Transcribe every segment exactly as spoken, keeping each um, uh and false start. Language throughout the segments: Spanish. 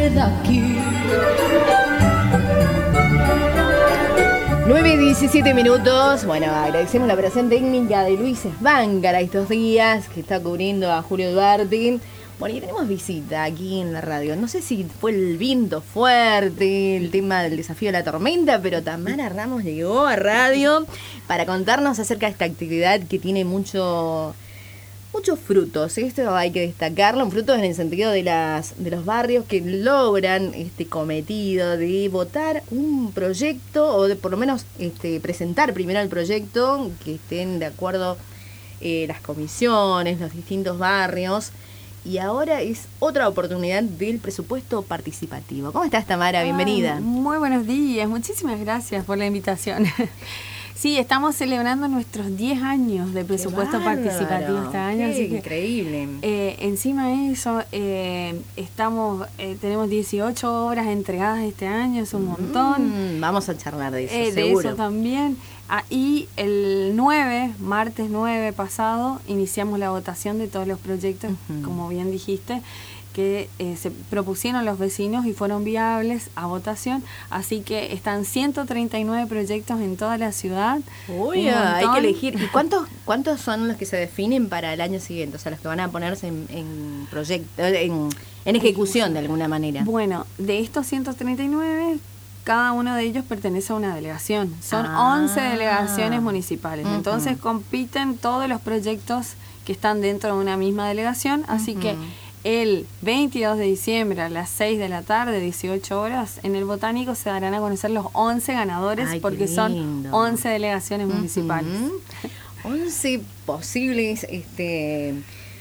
queda aquí. nueve y diecisiete minutos. Bueno, agradecemos la operación técnica de Luis Esvángara estos días, que está cubriendo a Julio Duarte. Bueno, y tenemos visita aquí en la radio. No sé si fue el viento fuerte, el tema del desafío de la tormenta, pero Tamara Ramos llegó a radio para contarnos acerca de esta actividad que tiene mucho... muchos frutos. Esto hay que destacarlo, frutos en el sentido de las de los barrios que logran este cometido de votar un proyecto o de por lo menos este presentar primero el proyecto, que estén de acuerdo eh, las comisiones, los distintos barrios. Y ahora es otra oportunidad del presupuesto participativo. ¿Cómo estás, Tamara? Bienvenida. Ah, muy buenos días, muchísimas gracias por la invitación. Sí, estamos celebrando nuestros diez años de presupuesto participativo este año. Qué así que, increíble. Eh, encima de eso, eh, estamos, eh, tenemos dieciocho obras entregadas este año, es un montón. Mm, vamos a charlar de eso, eh, seguro. De eso también. Ah, y el nueve, martes nueve pasado, iniciamos la votación de todos los proyectos, uh-huh. como bien dijiste, que eh, se propusieron los vecinos y fueron viables a votación, así que están ciento treinta y nueve proyectos en toda la ciudad. Uy, hay que elegir. ¿Y cuántos cuántos son los que se definen para el año siguiente? O sea, los que van a ponerse en, en proyecto, en, en ejecución de alguna manera. Bueno, de estos ciento treinta y nueve, cada uno de ellos pertenece a una delegación. Son ah. once delegaciones municipales. Uh-huh. Entonces compiten todos los proyectos que están dentro de una misma delegación, así uh-huh. que el veintidós de diciembre a las seis de la tarde, dieciocho horas, en el Botánico se darán a conocer los once ganadores. Ay, porque son once delegaciones uh-huh. municipales. once posibles este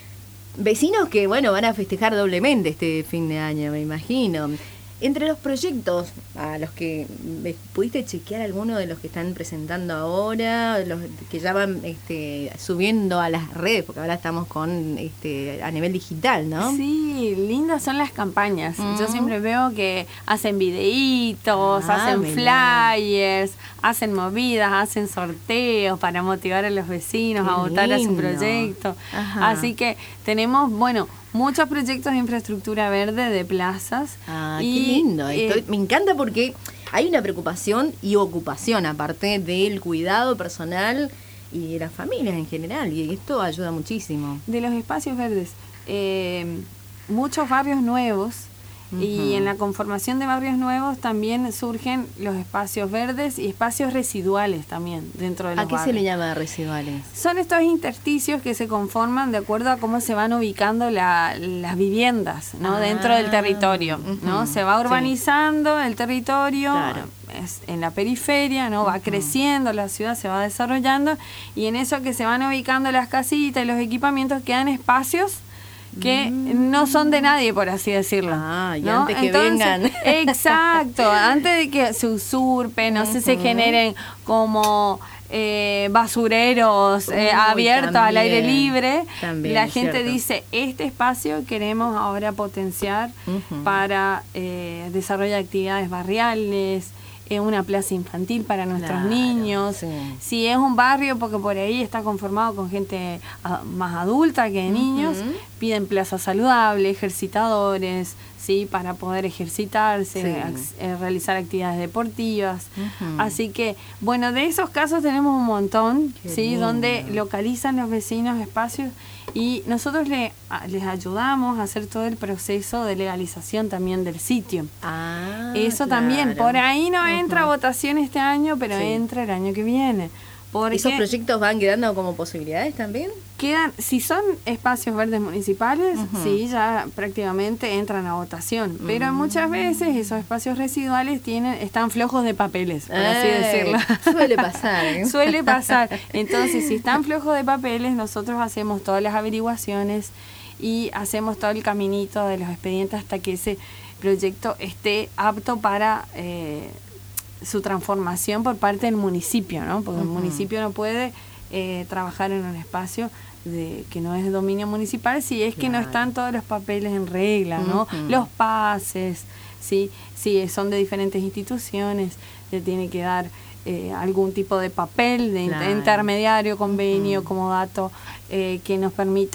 vecinos que, bueno, van a festejar doblemente este fin de año, me imagino. Entre los proyectos a los que pudiste chequear alguno de los que están presentando ahora, los que ya van este, subiendo a las redes, porque ahora estamos con este a nivel digital, ¿no? Sí, lindas son las campañas. Mm. Yo siempre veo que hacen videitos, ah, hacen mirá. flyers, hacen movidas, hacen sorteos para motivar a los vecinos Qué a votar lindo. a su proyecto. Ajá. Así que tenemos, bueno, muchos proyectos de infraestructura verde, de plazas. Ah, y, qué lindo. Estoy, eh, me encanta porque hay una preocupación y ocupación aparte del cuidado personal y de las familias en general. Y esto ayuda muchísimo. De los espacios verdes. Eh, muchos barrios nuevos. Uh-huh. Y en la conformación de barrios nuevos también surgen los espacios verdes y espacios residuales también dentro de los barrios. ¿A qué se le llama residuales? Son estos intersticios que se conforman de acuerdo a cómo se van ubicando la, las viviendas, ¿no? Ah, dentro del territorio, uh-huh. ¿no? Se va urbanizando sí. el territorio, claro. es en la periferia, ¿no? Va uh-huh. creciendo, la ciudad se va desarrollando y en eso que se van ubicando las casitas y los equipamientos quedan espacios que mm. no son de nadie, por así decirlo. Ah, y ¿no? antes que Entonces, vengan. Exacto, antes de que se usurpen, no uh-huh. sé, se generen como eh, basureros eh, Uy, abiertos también, al aire libre. También, la gente cierto. dice, este espacio queremos ahora potenciar uh-huh. para eh, desarrollo de actividades barriales, una plaza infantil para nuestros claro, niños, sí. si es un barrio porque por ahí está conformado con gente a, más adulta que de uh-huh. niños, piden plazas saludables, ejercitadores, sí, para poder ejercitarse, sí. ac- eh, realizar actividades deportivas, uh-huh. así que bueno, de esos casos tenemos un montón, Qué sí, lindo. donde localizan los vecinos espacios y nosotros le, a, les ayudamos a hacer todo el proceso de legalización también del sitio. Ah, Eso claro. también, por ahí no uh-huh. entra a votación este año, pero sí. entra el año que viene. Porque ¿esos proyectos van quedando como posibilidades también? Quedan, si son espacios verdes municipales, uh-huh. sí, ya prácticamente entran a votación. Uh-huh. Pero muchas veces esos espacios residuales tienen, están flojos de papeles, por así eh, decirlo. Suele pasar. ¿eh? Suele pasar. Entonces, si están flojos de papeles, nosotros hacemos todas las averiguaciones y hacemos todo el caminito de los expedientes hasta que ese proyecto esté apto para Eh, su transformación por parte del municipio, ¿no? Porque uh-huh. el municipio no puede eh, trabajar en un espacio de que no es de dominio municipal si es claro. que no están todos los papeles en regla, ¿no? Uh-huh. Los pases, ¿sí? Si son de diferentes instituciones, se tiene que dar eh, algún tipo de papel de claro. intermediario, convenio, uh-huh. como dato eh, que nos permita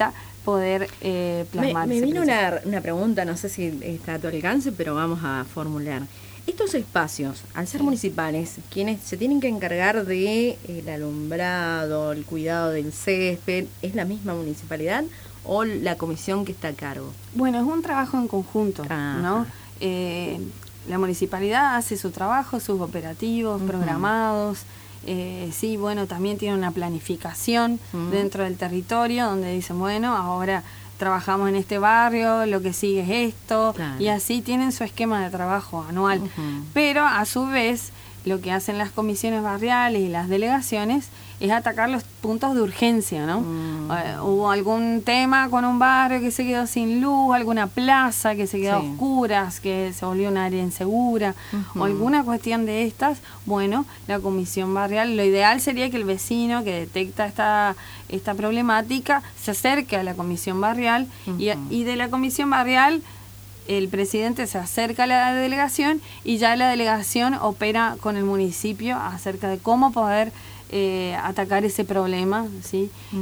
poder eh, plasmar. Me, me vino una, una pregunta, no sé si está a tu alcance, pero vamos a formular. Estos espacios, al ser sí. municipales, quienes se tienen que encargar de el alumbrado, el cuidado del césped, ¿es la misma municipalidad o la comisión que está a cargo? Bueno, es un trabajo en conjunto, Ajá. ¿no? Eh, la municipalidad hace su trabajo, sus operativos uh-huh. programados. Eh, sí, bueno, también tiene una planificación uh-huh. dentro del territorio donde dicen, bueno, ahora trabajamos en este barrio, lo que sigue es esto, claro. y así tienen su esquema de trabajo anual. Uh-huh. Pero a su vez, lo que hacen las comisiones barriales y las delegaciones es atacar los puntos de urgencia, ¿no? Uh-huh. Uh, hubo algún tema con un barrio que se quedó sin luz, alguna plaza que se quedó sí. a oscuras, que se volvió un área insegura, uh-huh. o alguna cuestión de estas, bueno, la comisión barrial, lo ideal sería que el vecino que detecta esta, esta problemática se acerque a la comisión barrial, uh-huh. y, y de la comisión barrial el presidente se acerca a la delegación y ya la delegación opera con el municipio acerca de cómo poder eh, atacar ese problema, ¿sí? Uh-huh.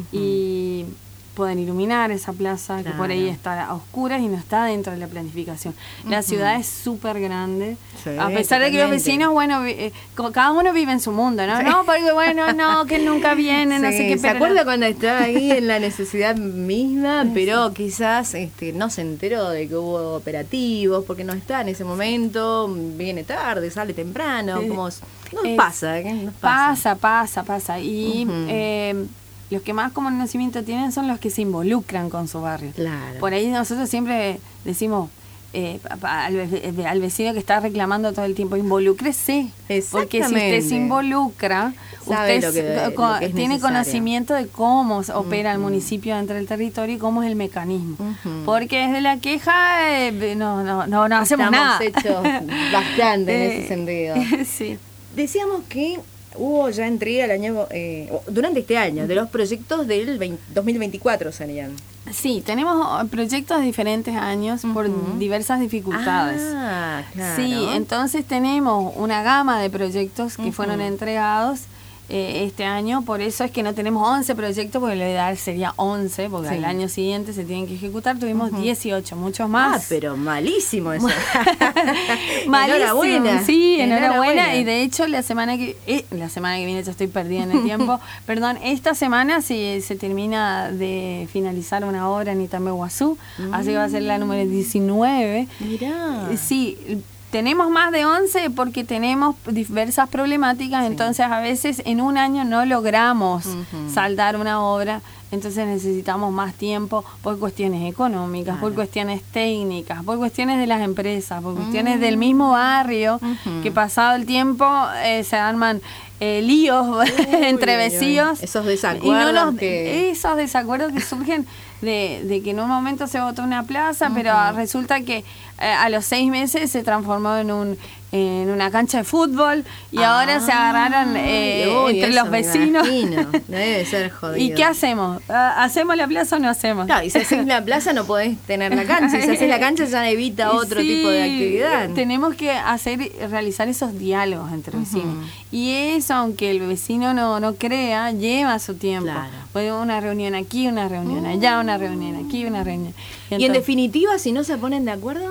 Y pueden iluminar esa plaza, claro. que por ahí está a oscuras y no está dentro de la planificación. La uh-huh. ciudad es súper grande, sí, a pesar totalmente. de que los vecinos, bueno, eh, cada uno vive en su mundo, ¿no? No, porque bueno, no, que nunca viene, sí, no sé qué. ¿Se acuerda no? cuando estaba ahí en la necesidad misma, sí. pero quizás este, no se enteró de que hubo operativos, porque no está en ese momento, viene tarde, sale temprano, sí. como... Nos eh, pasa, ¿eh? Nos pasa, pasa, pasa, pasa. Y... Uh-huh. eh, los que más conocimiento tienen son los que se involucran con su barrio. Claro. Por ahí nosotros siempre decimos eh, al, al vecino que está reclamando todo el tiempo, involúcrese. Porque si usted se involucra, Sabe usted lo que, co- lo que es tiene necesario. conocimiento de cómo opera uh-huh. el municipio dentro del territorio y cómo es el mecanismo. Uh-huh. Porque desde la queja eh, no, no, no, no hacemos Estamos nada. hechos bastante en ese sentido. Sí. Decíamos que hubo ya entrega el año, eh, durante este año, de los proyectos del veinte, dos mil veinticuatro serían. Sí, tenemos proyectos de diferentes años uh-huh. por diversas dificultades. Ah, claro. Sí, entonces tenemos una gama de proyectos que uh-huh. fueron entregados eh, este año, por eso es que no tenemos once proyectos, porque lo ideal sería once, porque sí. al año siguiente se tienen que ejecutar, tuvimos uh-huh. dieciocho, muchos más. Ah, pero malísimo eso. Malísimo, enhorabuena. Sí, enhorabuena, enhorabuena, y de hecho la semana que eh, la semana que viene, ya estoy perdida en el tiempo, perdón, esta semana sí, se termina de finalizar una obra en Itamehuazú, mm. así que va a ser la número diecinueve. Mirá. Sí, tenemos más de once porque tenemos diversas problemáticas, sí. entonces a veces en un año no logramos uh-huh. saldar una obra, entonces necesitamos más tiempo por cuestiones económicas, claro. por cuestiones técnicas, por cuestiones de las empresas, por cuestiones uh-huh. del mismo barrio, uh-huh. que pasado el tiempo eh, se arman eh, líos uy, entre vecinos. Esos desacuerdos. Y no los, que... Esos desacuerdos que surgen de, de que en un momento se votó una plaza, uh-huh. pero resulta que eh, a los seis meses se transformó en un en una cancha de fútbol y ah, ahora se agarraron eh, uy, entre los vecinos. Debe ser jodido. ¿Y qué hacemos? ¿Hacemos la plaza o no hacemos? Claro, y si haces la plaza no podés tener la cancha, y si haces la cancha ya evita otro sí, tipo de actividad. Tenemos que hacer realizar esos diálogos entre vecinos. Uh-huh. Y eso, aunque el vecino no, no crea, lleva su tiempo. Claro. Puede una reunión aquí, una reunión uh-huh. allá, una reunión aquí, una reunión. Entonces, y en definitiva, si no se ponen de acuerdo...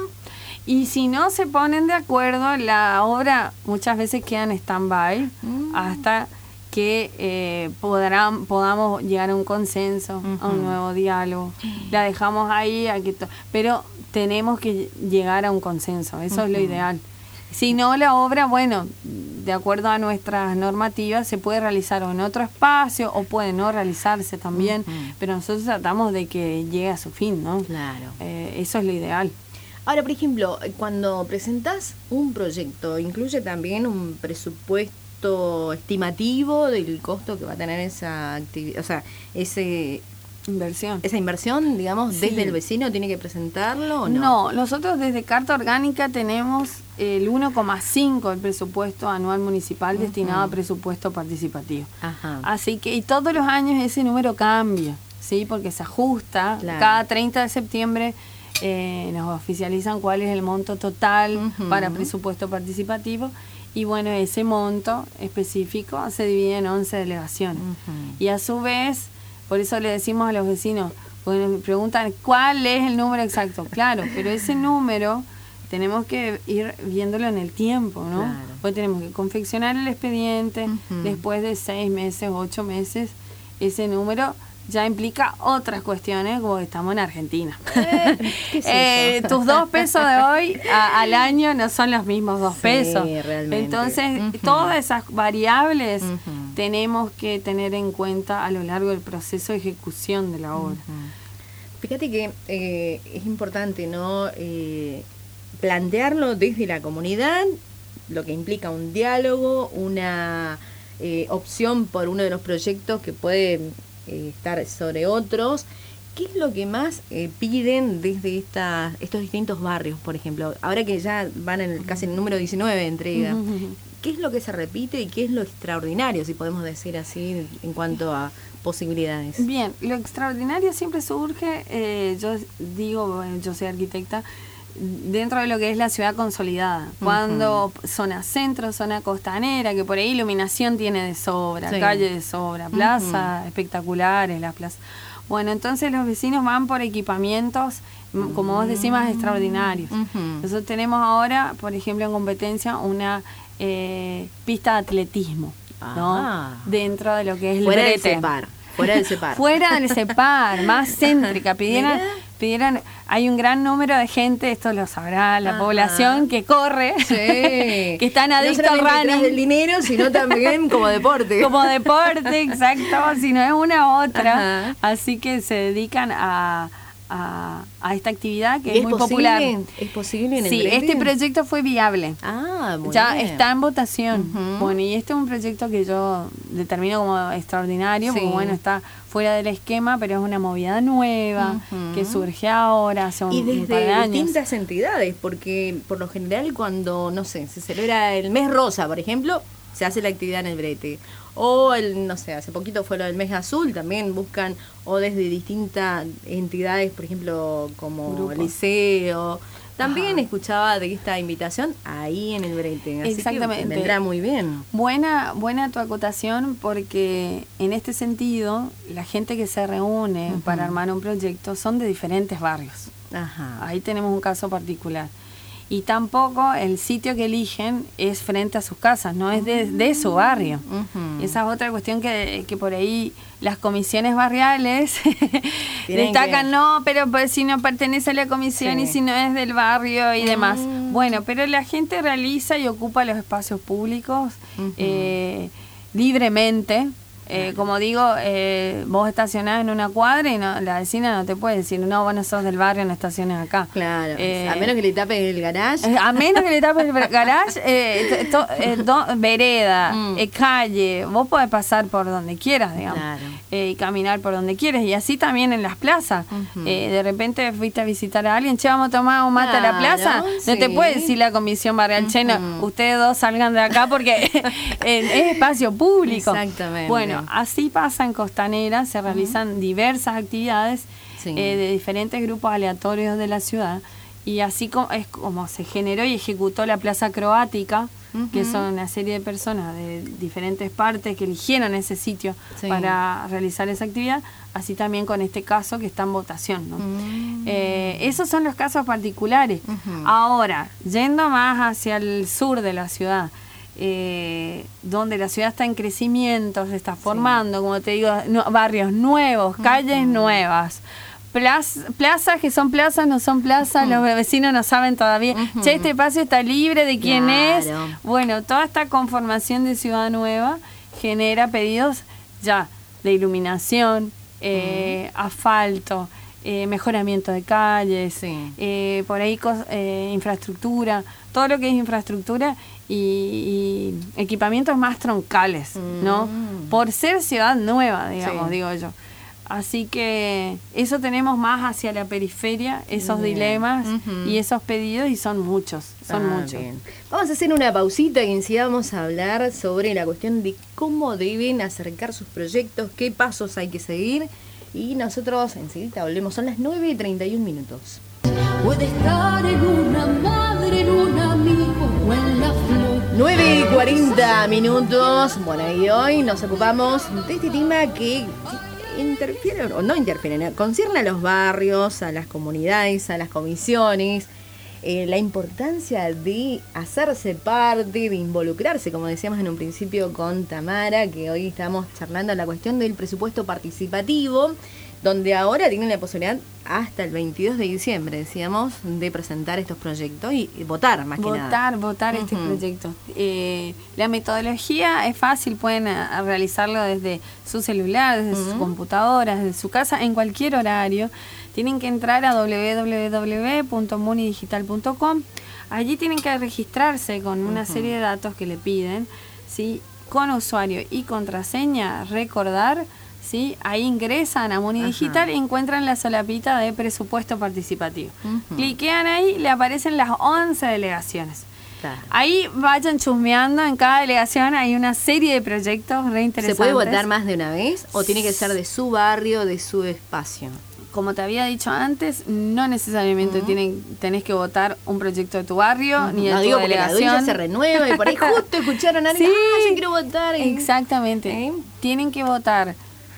Y si no se ponen de acuerdo, la obra muchas veces queda en stand-by mm. hasta que eh, podrán, podamos llegar a un consenso, uh-huh. a un nuevo diálogo. La dejamos ahí, a que to- pero tenemos que llegar a un consenso, eso uh-huh. es lo ideal. Si no, la obra, bueno, de acuerdo a nuestras normativas, se puede realizar o en otro espacio o puede no realizarse también, uh-huh. pero nosotros tratamos de que llegue a su fin, ¿no? Claro. Eh, eso es lo ideal. Ahora, por ejemplo, cuando presentás un proyecto, ¿incluye también un presupuesto estimativo del costo que va a tener esa actividad? O sea, ese inversión. Esa inversión, digamos, sí. desde el vecino tiene que presentarlo o no? No, nosotros desde Carta Orgánica tenemos el uno coma cinco del presupuesto anual municipal uh-huh. destinado a presupuesto participativo. Ajá. Así que, y todos los años ese número cambia, ¿sí? Porque se ajusta. Claro. Cada treinta de septiembre Eh, nos oficializan cuál es el monto total uh-huh. para presupuesto participativo y bueno, ese monto específico se divide en once delegaciones uh-huh. y a su vez, por eso le decimos a los vecinos, Bueno, me preguntan cuál es el número exacto. Claro, pero ese número tenemos que ir viéndolo en el tiempo, ¿no? Claro. Pues tenemos que confeccionar el expediente, uh-huh. después de seis meses, ocho meses, ese número ya implica otras cuestiones, como que estamos en Argentina. Eh, ¿qué es eh, tus dos pesos de hoy a, al año no son los mismos dos sí, pesos. Realmente. Entonces, uh-huh. todas esas variables uh-huh. tenemos que tener en cuenta a lo largo del proceso de ejecución de la obra. Uh-huh. Fíjate que eh, es importante, ¿no? Eh, plantearlo desde la comunidad, lo que implica un diálogo, una eh, opción por uno de los proyectos que puede eh, estar sobre otros. ¿Qué es lo que más eh, piden desde esta, estos distintos barrios, por ejemplo? Ahora que ya van en el, casi en el número diecinueve de entrega, uh-huh. ¿qué es lo que se repite y qué es lo extraordinario, si podemos decir así, en cuanto a posibilidades? Bien, lo extraordinario siempre surge, eh, yo digo, bueno, yo soy arquitecta, dentro de lo que es la ciudad consolidada, uh-huh. cuando zona centro, zona costanera, que por ahí iluminación tiene de sobra, sí. calle de sobra, plaza uh-huh. espectaculares, las plazas. Bueno, entonces los vecinos van por equipamientos, uh-huh. como vos decís, más extraordinarios. Uh-huh. Nosotros tenemos ahora, por ejemplo, en competencia, una eh, pista de atletismo, ah. ¿no? Dentro de lo que es el fuera brete. del CEPAR. Fuera del CEPAR. Fuera del CEPAR, más céntrica. Pidieron, pidieron, hay un gran número de gente, esto lo sabrá la Ajá. población, que corre, sí. que están adictos al running. Detrás del dinero, sino también como deporte. Como deporte, exacto, si no es una u otra. Ajá. Así que se dedican a... A, a esta actividad que es, es muy posible? popular. ¿Es posible en el Sí, brete? Este proyecto fue viable. Ah, muy ya bien. está en votación. Uh-huh. Bueno, y este es un proyecto que yo determino como extraordinario, sí. porque bueno, está fuera del esquema, pero es una movida nueva uh-huh. que surge ahora, hace un, y desde un par de años. distintas entidades, porque por lo general cuando, no sé, se celebra el mes rosa, por ejemplo, se hace la actividad en el brete. O, el no sé, hace poquito fue lo del mes azul, también buscan, o desde distintas entidades, por ejemplo, como Grupo. Liceo. También Ajá. escuchaba de esta invitación ahí en el brete. Así Exactamente. Que vendrá muy bien. Buena, buena tu acotación, porque en este sentido, la gente que se reúne uh-huh. para armar un proyecto son de diferentes barrios. Ajá. Ahí tenemos un caso particular. Y tampoco el sitio que eligen es frente a sus casas, no es de, de su barrio. Uh-huh. Esa es otra cuestión que, que por ahí las comisiones barriales destacan, que... no, pero pues, si no pertenece a la comisión sí. y si no es del barrio y uh-huh. demás. Bueno, pero la gente realiza y ocupa los espacios públicos uh-huh. eh, libremente. Eh, como digo, eh, vos estacionás en una cuadra y no, la vecina no te puede decir, no, vos no sos del barrio, no estaciones acá. Claro, eh, a menos que le tape el garage. Eh, a menos que le tape el garage, eh, to, eh, do, vereda, mm. eh, calle, vos podés pasar por donde quieras, digamos, claro. eh, y caminar por donde quieras. Y así también en las plazas. Uh-huh. eh, de repente fuiste a visitar a alguien, che, vamos a tomar un mate claro, a la plaza. Sí. No te puede decir la comisión barrial, uh-huh. che, no, ustedes dos salgan de acá porque es espacio público. Exactamente. Bueno, así pasa en Costanera, se realizan uh-huh. diversas actividades sí. eh, de diferentes grupos aleatorios de la ciudad, y así como, es como se generó y ejecutó la Plaza Croática, uh-huh. que son una serie de personas de diferentes partes que eligieron ese sitio sí. para realizar esa actividad, así también con este caso que está en votación, ¿no? Uh-huh. eh, esos son los casos particulares. Uh-huh. Ahora, yendo más hacia el sur de la ciudad, Eh, donde la ciudad está en crecimiento, se está formando, sí. como te digo, no, barrios nuevos, calles uh-huh. nuevas, plaz, plazas que son plazas, no son plazas, uh-huh. los vecinos no saben todavía, uh-huh. che, este espacio está libre, ¿de quién claro. es? Bueno, toda esta conformación de ciudad nueva genera pedidos ya de iluminación, eh, uh-huh. asfalto, eh, mejoramiento de calles, sí. eh, por ahí cos, eh, infraestructura, todo lo que es infraestructura y, y equipamientos más troncales, mm. ¿no? Por ser ciudad nueva, digamos, sí. digo yo. Así que eso tenemos más hacia la periferia, esos bien. dilemas uh-huh. y esos pedidos, y son muchos, son ah, muchos. Bien. Vamos a hacer una pausita y enseguida vamos a hablar sobre la cuestión de cómo deben acercar sus proyectos, qué pasos hay que seguir, y nosotros enseguida volvemos. Son las nueve y treinta y un minutos. Puede estar en una madre, en un amigo o en la flor. nueve y cuarenta minutos. Bueno, y hoy nos ocupamos de este tema que interfiere, o no interfiere, concierne a los barrios, a las comunidades, a las comisiones, eh, la importancia de hacerse parte, de involucrarse, como decíamos en un principio con Tamara, que hoy estamos charlando la cuestión del presupuesto participativo, donde ahora tienen la posibilidad hasta el veintidós de diciembre, decíamos, de presentar estos proyectos y, y votar, más que votar, nada. Votar, votar uh-huh. este proyecto. Eh, la metodología es fácil, pueden a, a realizarlo desde su celular, desde uh-huh. sus computadoras, desde su casa, en cualquier horario. Tienen que entrar a doble u doble u doble u punto muni digital punto com. Allí tienen que registrarse con una uh-huh. serie de datos que le piden, ¿sí? Con usuario y contraseña, recordar. ¿Sí? Ahí ingresan a Muni Digital y encuentran la solapita de presupuesto participativo. Uh-huh. Cliquean ahí, le aparecen las once delegaciones. Claro. Ahí vayan chusmeando, en cada delegación hay una serie de proyectos re interesantes. ¿Se puede votar más de una vez o tiene que ser de su barrio, de su espacio? Como te había dicho antes, no necesariamente uh-huh. tienen, tenés que votar un proyecto de tu barrio uh-huh. ni de no, tu digo delegación. La se renueva y por ahí justo escucharon a alguien, sí, ah, yo quiero votar. Y... Exactamente. ¿Eh? Tienen que votar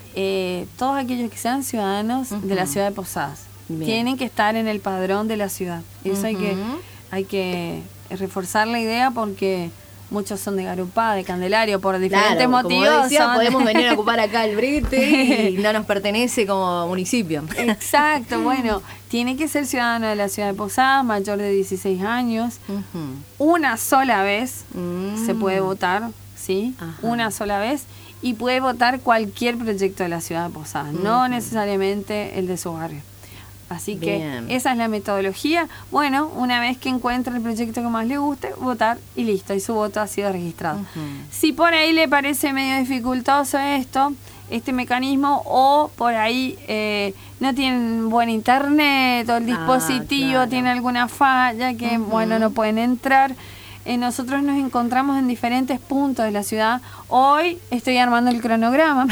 Eh, todos aquellos que sean ciudadanos uh-huh. de la ciudad de Posadas. Bien. Tienen que estar en el padrón de la ciudad. Eso uh-huh. hay que hay que reforzar la idea porque muchos son de Garupá, de Candelario, por diferentes claro, motivos. Como decía, son... podemos venir a ocupar acá el Brete y no nos pertenece como municipio. Exacto, bueno, tiene que ser ciudadano de la ciudad de Posadas, mayor de dieciséis años. Uh-huh. Una sola vez uh-huh. se puede votar, ¿sí? Uh-huh. Una sola vez. Y puede votar cualquier proyecto de la ciudad de Posadas, uh-huh. no necesariamente el de su barrio. Así Bien. que esa es la metodología. Bueno, una vez que encuentre el proyecto que más le guste, votar y listo, y su voto ha sido registrado. Uh-huh. Si por ahí le parece medio dificultoso esto, este mecanismo, o por ahí eh, no tienen buen internet, o el dispositivo ah, claro. tiene alguna falla que, uh-huh. bueno, no pueden entrar. Eh, nosotros nos encontramos en diferentes puntos de la ciudad. Hoy estoy armando el cronograma.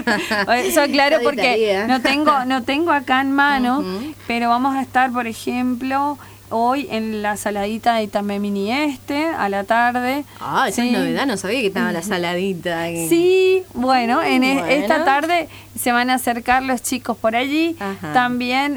Eso claro porque no tengo no tengo acá en mano, uh-huh. pero vamos a estar, por ejemplo, hoy en la saladita de Itamemini Este, a la tarde. Ah, esa sí. es novedad, no sabía que estaba la saladita. Ahí. Sí, bueno, en bueno. esta tarde se van a acercar los chicos por allí. Ajá. También...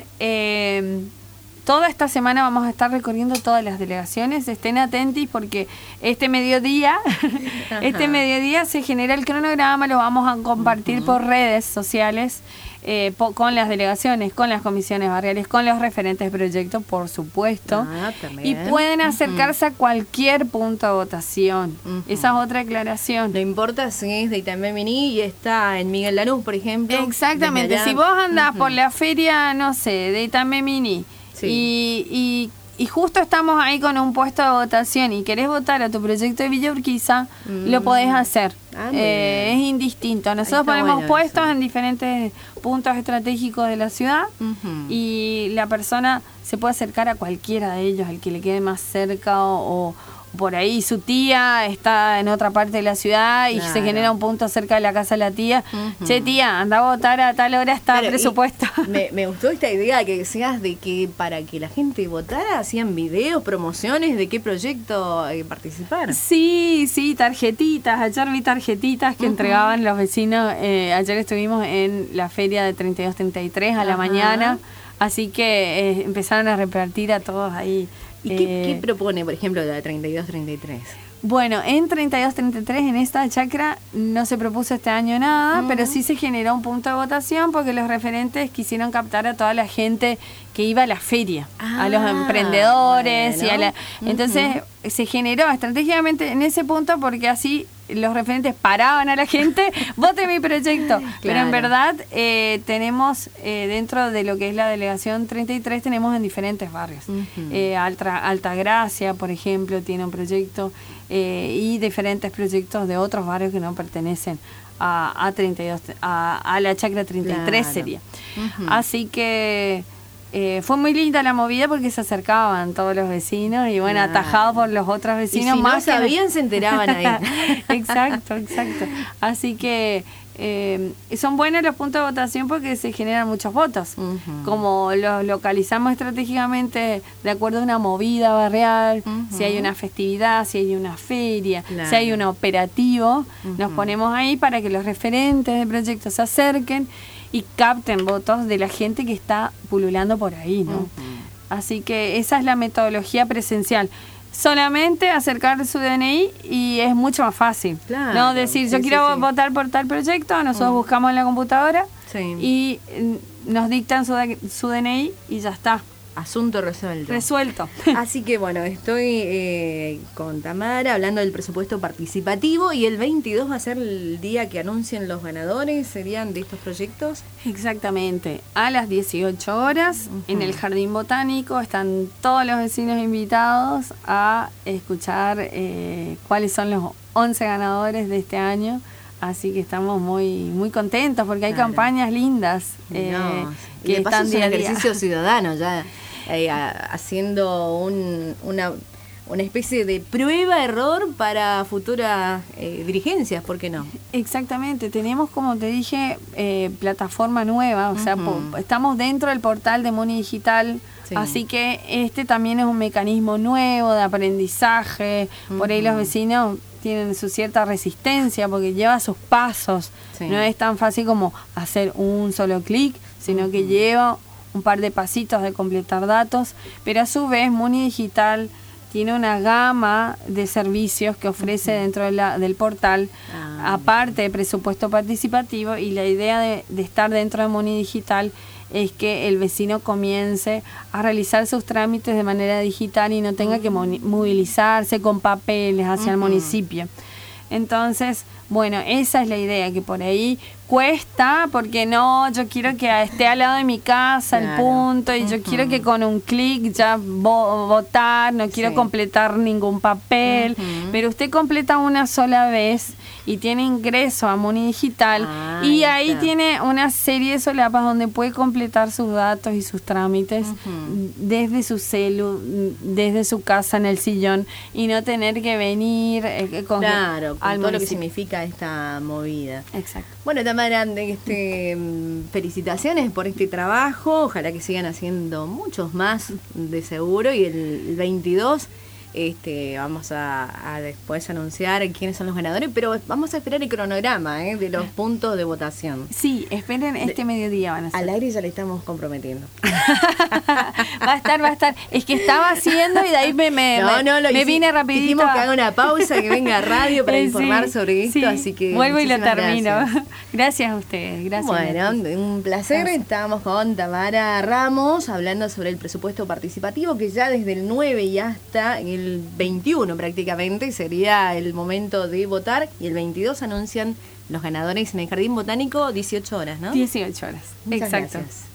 Eh, Toda esta semana vamos a estar recorriendo todas las delegaciones. Estén atentos porque este mediodía, este mediodía se genera el cronograma, lo vamos a compartir uh-huh. por redes sociales eh, po- con las delegaciones, con las comisiones barriales, con los referentes de proyectos, por supuesto. Ah, y pueden acercarse uh-huh. a cualquier punto de votación. Uh-huh. Esa es otra aclaración. No importa si es de Itamemini y está en Miguel Lanús, por ejemplo. Exactamente. Si vos andás uh-huh. por la feria, no sé, de Itamemini, Sí. Y, y, y justo estamos ahí con un puesto de votación y querés votar a tu proyecto de Villa Urquiza, mm. lo podés hacer. Ah, eh, es indistinto. Nosotros ponemos bueno puestos eso. en diferentes puntos estratégicos de la ciudad uh-huh. y la persona se puede acercar a cualquiera de ellos, al que le quede más cerca o... o por ahí su tía está en otra parte de la ciudad y claro. se genera un punto cerca de la casa de la tía. Uh-huh. Che, tía, anda a votar a tal hora, está claro, presupuesto. Me, me gustó esta idea que decías de que para que la gente votara hacían videos, promociones de qué proyecto eh, participar. Sí, sí, tarjetitas. Ayer vi tarjetitas que uh-huh. entregaban los vecinos. Eh, ayer estuvimos en la feria de treinta y dos treinta y tres a uh-huh. la mañana, así que eh, empezaron a repartir a todos ahí. ¿Y qué, eh, qué propone, por ejemplo, la de treinta y dos treinta y tres? Bueno, en treinta y dos treinta y tres, en esta chacra, no se propuso este año nada, uh-huh. pero sí se generó un punto de votación porque los referentes quisieron captar a toda la gente que iba a la feria, ah, a los emprendedores. Bueno. y a la Entonces, uh-huh. se generó estratégicamente en ese punto porque así los referentes paraban a la gente, vote mi proyecto. Claro. Pero en verdad eh, tenemos eh, dentro de lo que es la delegación treinta y tres, tenemos en diferentes barrios. Uh-huh. eh, Alta, Altagracia, por ejemplo, tiene un proyecto eh, y diferentes proyectos de otros barrios que no pertenecen a, a treinta y dos, a, a la chacra treinta y tres claro. sería. Uh-huh. Así que Eh, fue muy linda la movida porque se acercaban todos los vecinos y bueno, claro. atajados por los otros vecinos. Y si más no sabían, se enteraban ahí. Exacto, exacto. Así que eh, son buenos los puntos de votación porque se generan muchos votos. Uh-huh. Como los localizamos estratégicamente de acuerdo a una movida barrial, uh-huh. si hay una festividad, si hay una feria, claro. si hay un operativo, uh-huh. nos ponemos ahí para que los referentes de proyectos se acerquen. y capten votos de la gente que está pululando por ahí, ¿no? Uh-huh. Así que esa es la metodología presencial. Solamente acercar su D N I y es mucho más fácil. Claro, no decir, yo sí, quiero sí, sí. votar por tal proyecto, nosotros uh-huh. buscamos en la computadora sí. y nos dictan su, su D N I y ya está. Asunto resuelto. Resuelto. Así que bueno, estoy eh, con Tamara hablando del presupuesto participativo y el veintidós va a ser el día que anuncien los ganadores, ¿serían de estos proyectos? Exactamente, a las dieciocho horas uh-huh. en el Jardín Botánico están todos los vecinos invitados a escuchar eh, cuáles son los once ganadores de este año. Así que estamos muy muy contentos porque hay claro. campañas lindas eh, no, que y de paso están es un ejercicio ciudadano ya eh, a, haciendo un, una una especie de prueba-error para futuras eh, dirigencias, ¿por qué no? Exactamente, tenemos, como te dije, eh, plataforma nueva, o uh-huh. sea, po, estamos dentro del portal de Muni Digital, sí. así que este también es un mecanismo nuevo de aprendizaje, uh-huh. por ahí los vecinos tienen su cierta resistencia porque lleva sus pasos, sí. no es tan fácil como hacer un solo clic, sino uh-huh. que lleva un par de pasitos de completar datos, pero a su vez Muni Digital tiene una gama de servicios que ofrece uh-huh. dentro de la, del portal, ah, aparte de presupuesto participativo, y la idea de, de estar dentro de Muni Digital es que el vecino comience a realizar sus trámites de manera digital y no tenga uh-huh. que movilizarse con papeles hacia uh-huh. el municipio. Entonces, bueno, esa es la idea, que por ahí cuesta, porque no, yo quiero que esté al lado de mi casa claro. el punto, y uh-huh. yo quiero que con un clic ya vo- votar, no quiero sí. completar ningún papel, uh-huh. pero usted completa una sola vez y tiene ingreso a Muni Digital ah, y ahí está. Tiene una serie de solapas donde puede completar sus datos y sus trámites uh-huh. desde su celu, desde su casa en el sillón y no tener que venir eh, con claro, con todo lo que significa esta movida. Exacto. Bueno, Tamara, este, felicitaciones por este trabajo, ojalá que sigan haciendo muchos más de seguro, y el veintidós este, vamos a, a después anunciar quiénes son los ganadores, pero vamos a esperar el cronograma ¿eh? de los puntos de votación. Sí, esperen este de, mediodía van a ser. Al aire ya le estamos comprometiendo. va a estar, va a estar. Es que estaba haciendo y de ahí me, me, no, no, lo me hici- vine rapidito. Dijimos que haga una pausa, que venga a radio para sí, informar sobre esto, sí. así que vuelvo y lo termino. Gracias. gracias a ustedes. Gracias. Bueno, un placer. Gracias. Estábamos con Tamara Ramos hablando sobre el presupuesto participativo, que ya desde el nueve y hasta el veintiuno prácticamente sería el momento de votar, y el veintidós anuncian los ganadores en el Jardín Botánico, dieciocho horas, ¿no? dieciocho horas, Muchas exacto. Gracias.